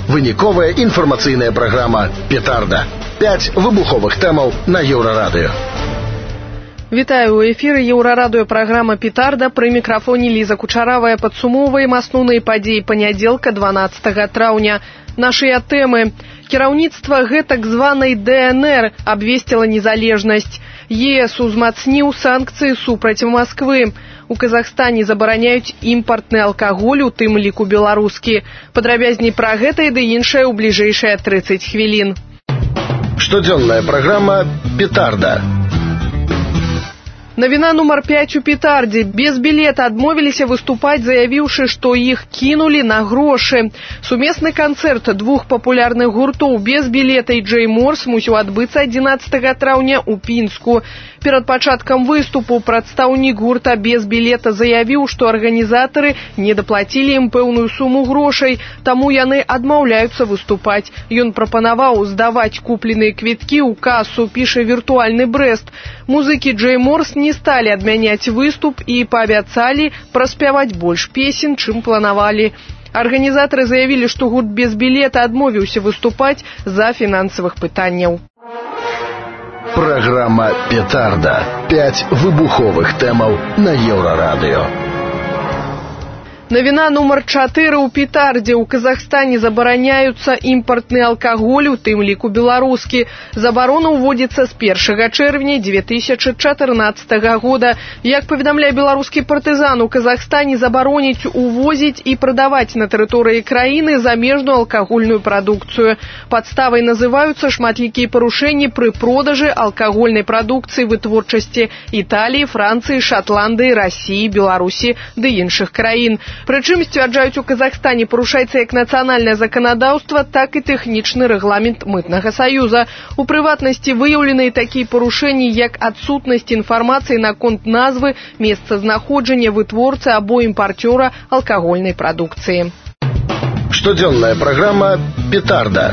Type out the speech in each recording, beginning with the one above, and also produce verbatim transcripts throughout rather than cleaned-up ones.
Выніковая інфармацыйная праграма «Петарда». Пяць выбуховых тэмаў на Еўрарадыё. Вітаю, у эфіры Еўрарадыё праграма «Петарда». Пры мікрафоне Ліза Кучаравая. Падсумоўваем асноўныя падзеі панядзелка дванаццатага траўня. Нашыя тэмы. Кіраўніцтва гэтак званай Дэ Эн Эр абвесціла незалежнасць. Е Эс узмацніў санкцыі супраць Масквы. У Казахстане забараняюць імпартны алкаголь, у тым ліку беларускі. Падрабязней пра гэта і ды іншае ў бліжэйшыя трыццаць хвілін. Штодзённая праграма «Петарда». Навіна нумар пяць у «Петардзе». Без білета адмовіліся выступаць, заявіўшы, што іх кінулі на грошы. Сумесны канцэрт двух папулярных гуртоў без білета і Джей Морс мусіў адбыцца адзінаццатага траўня ў Пінску. Перад пачаткам выступу прадстаўнік гурта без білета заявіў, што арганізатары не даплацілі ім пэўную суму грошай, таму яны адмаўляюцца выступаць. Ён прапанаваў здаваць купленыя квіткі ў касу, піша віртуальны Брэст. Музыкі Джей Морс не сталі адмяняць выступ і паабяцалі праспяваць больш песен, чым планавалі. Арганізатары заявілі, што гурт без білета адмовіўся выступаць з-за фінансавых пытанняў. Праграма «Петарда». Пяць выбуховых тэмаў на Еўрарадыё. Навіна нумар чатыры ў «Петардзе». У Казахстане забараняюцца імпартны алкаголь, у тым ліку беларускі. Забарона ўводзіцца з першага чэрвеня дзве тысячы чатырнаццатага года. Як паведамляе беларускі партызан, у Казахстане забароняць увозіць і прадаваць на тэрыторыі краіны замежную алкагольную прадукцыю. Падставай называюцца шматлікія парушэнні пры продажы алкагольнай прадукцыі вытворчасці Італіі, Францыі, Шатландыі, Расіі, Беларусі ды іншых краін. Прычым, сцвярджаюць, у Казахстане парушаецца як нацыянальнае заканадаўства, так і тэхнічны рэгламент мытнага саюза. У прыватнасці выяўленыя такія парушэнні, як адсутнасць інфармацыі наконт назвы, месцазнаходжання вытворцы або імпарцёра алкагольнай прадукцыі. Штодзённая праграма «Петарда».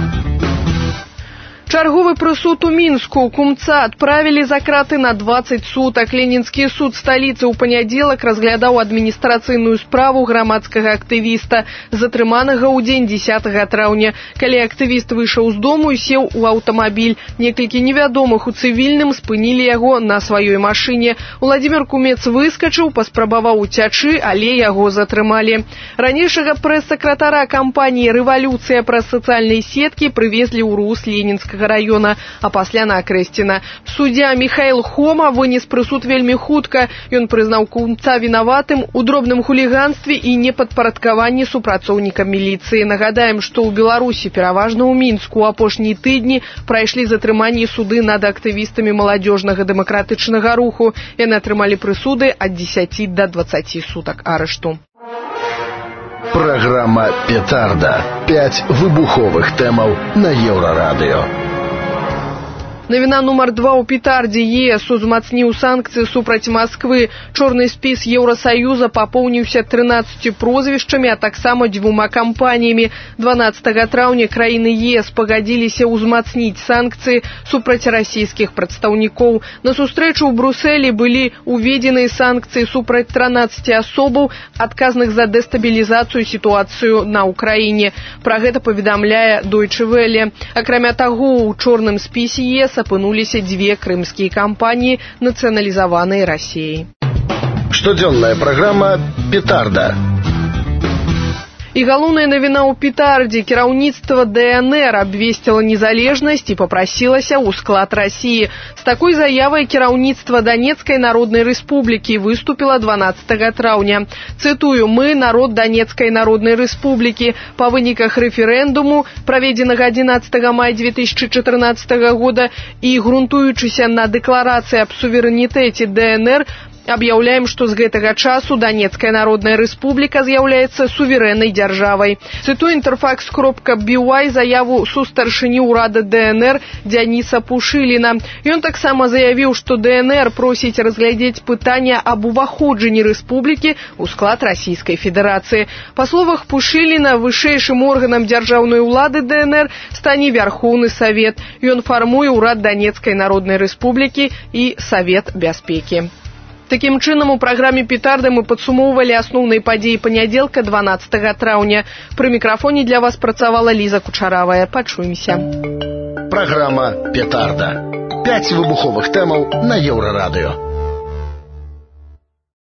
Чарговы прысуд у Мінску. Кумца адправілі за краты на дваццаць сутак. Ленінскі суд сталіцы ў панядзелак разглядаў адміністрацыйную справу грамадскага актывіста, затрыманага ў дзень дзесятага траўня. Калі актывіст выйшаў з дому і сеў у аўтамабіль, некалькі невядомых у цывільным спынілі яго на сваёй машыне. Уладзімір Кумец выскачыў, паспрабаваў уцячы, але яго затрымалі. Ранейшага прэс-сакратара кампаніі «Рэвалюцыя» праз сацыяльныя сеткі прывезлі ў Рус Ленінскага района, а пасля на Акрэсціна. Суддзя Міхаіл Хома вынес прысуд вельмі хутка. Ён прызнаў кумца вінаватым у дробным хуліганстве і непадпарадкаванні супрацоўнікам міліцыі. Нагадаем, што ў Беларусі, пераважна ў Мінску, у апошнія тыдні прайшлі затрыманні суды над актывістамі маладзёжнага дэмакратычнага руху. Яны атрымалі прысуды ад дзесяці да дваццаці сутак арышту. Праграма «Петарда». Пяць выбуховых тэмаў на Еўрарадыё. Навіна нумар два ў «Петардзе». Е Эс узмацніў санкцыі супраць Масквы. Чорны спіс Еўрасаюза папоўніўся трынаццаццю прозвішчамі, а таксама дзвюма кампаніямі. дванаццатага траўня краіны Е Эс пагадзіліся ўзмацніць санкцыі супраць расійскіх прадстаўнікоў. На сустрэчу ў Брусэлі былі уведзеныя санкцыі супраць трынаццаці асобаў, адказных за дэстабілізацыю сітуацыю на ўкраіне. Пра гэта паведамляе Дойчэ Веле. Акрамя таго, у чорным спісе Е Эс апынуліся дзве крымскія кампаніі, нацыяналізаваныя Расіяй. Штодзённая праграма «Петарда». І галоўная навіна ў «Петардзе». Кіраўніцтва Дэ Эн Эр абвесціла незалежнасць і папрасілася ў склад Расіі. З такой заявай кіраўніцтва Данецкай народнай рэспублікі выступіла дванаццатага траўня. Цытую: «Мы, народ Данецкай народнай рэспублікі, па выніках рэферэндуму, праведзенага адзінаццатага мая дзве тысячы чатырнаццатага года і грунтуючыся на дэкларацыі аб суверэнітэце Дэ Эн Эр, аб'яўляем, што з гэтага часу Данецкая народная рэспубліка з'яўляецца суверэннай дзяржавай». Цытую Інтэрфакс кропка би уай заяву сустаршыні ўрада Дэ Эн Эр Дзяніса Пушыліна. Ён таксама заявіў, што Дэ Эн Эр просіць разглядзець пытанне аб уваходжанні рэспублікі ў склад Расійскай Федэрацыі. Па словах Пушыліна, вышэйшым органам дзяржаўнай улады Дэ Эн Эр стане Вярхоўны Савет. Ён фармуе ўрад Данецкай народнай рэспублікі і Савет бяспекі. Такім чынам, у праграме «Петарда» мы падсумоўвалі асноўныя падзеі панядзелка дванаццатага траўня. Пры мікрафоне для вас працавала Ліза Кучаравая. Пачуемся. Праграма «Петарда». Пяць выбуховых тэмаў на Еўрарадыё.